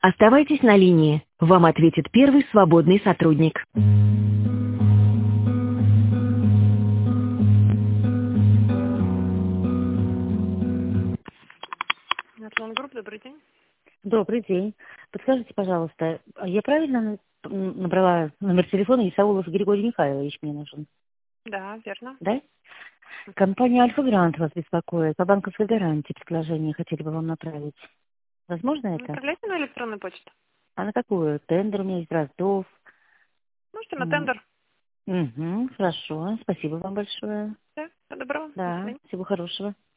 Оставайтесь на линии. Вам ответит первый свободный сотрудник. Национальный групп, добрый день. Добрый день. Подскажите, пожалуйста, я правильно набрала номер телефона? Исаулов Григорий Михайлович мне нужен. Да, верно. Да? Компания Альфа Грант вас беспокоит. По банковской гарантии предложение хотели бы вам направить. Возможно это? Направляйте на электронную почту. А на какую? Тендер у меня есть, Дроздов. Можете на тендер. Угу, хорошо. Спасибо вам большое. Да, всего доброго. До Да, свидания. всего хорошего.